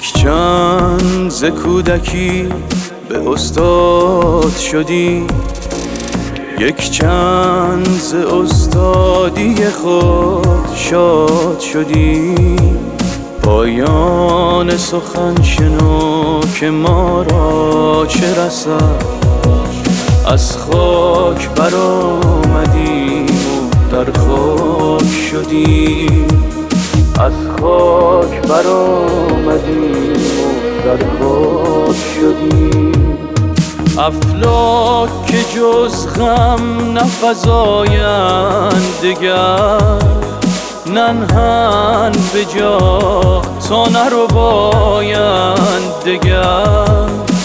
یک چند ز کودکی به استاد شدی، یک چند ز استادی خود شاد شدی. پایان سخن شنو که ما را چه رسد، از خاک برآمدیم و در خاک شدیم، از خاک برآمدیم و در خاک شدیم. افلاک که جز غم نفزایند دگر، ننهند به جا تا نربایند دگر.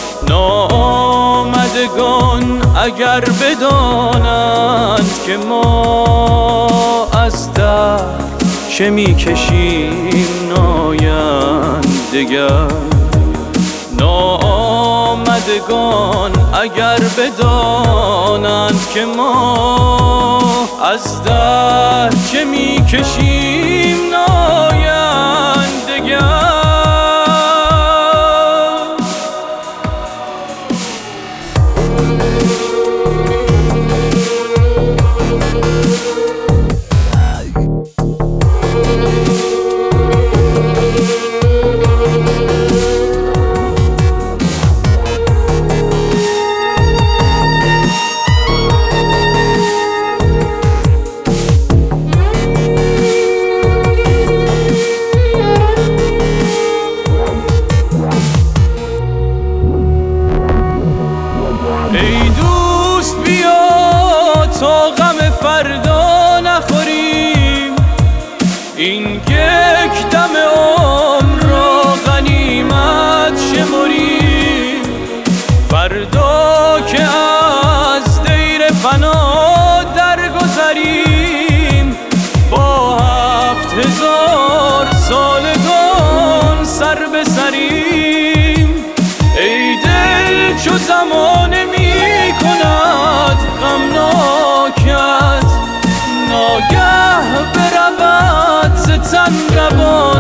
ناآمدگان اگر بدانند که ما از در چه میکشیم نایند دگر. ناآمدگان اگر بدانند که ما از در چه میکشیم نایند دگر. ای دوست بیا تا غم فردا نخوریم، این یک دم عمر را غنیمت شمریم. فردا که از دیر فنا درگذریم، با 7000 سالگان سر به سریم. ای دل چو زمانه می کند غمناکت، ناگه برود ز تن روان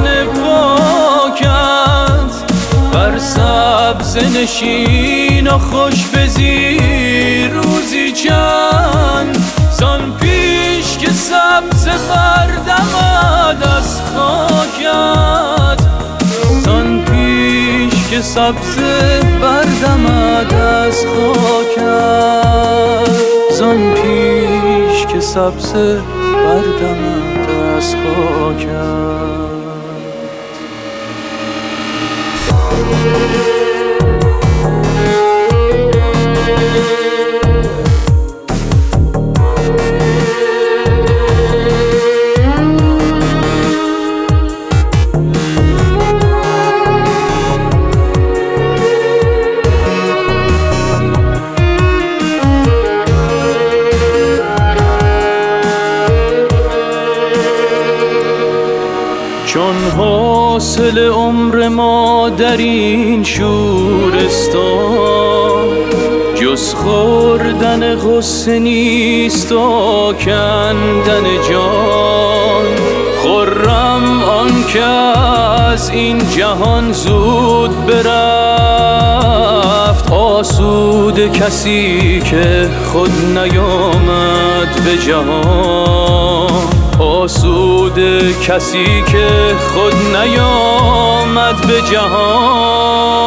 پاکت. بر سبزه نشین و خوش بزی روزی چند، زان پیش که سبزه بردمد از خاکت. زان پیش که سبزه بردمد از خاکت. زان پیش که سبزه بردمد از خاکت. چون حاصل عمر ما در این شورستان، جز خوردن غصه نیست و کندن جان. خرم آن که از این جهان زود برفت، آسوده کسی که خود نیامد به جهان. آسوده کسی که خود نیامد به جهان.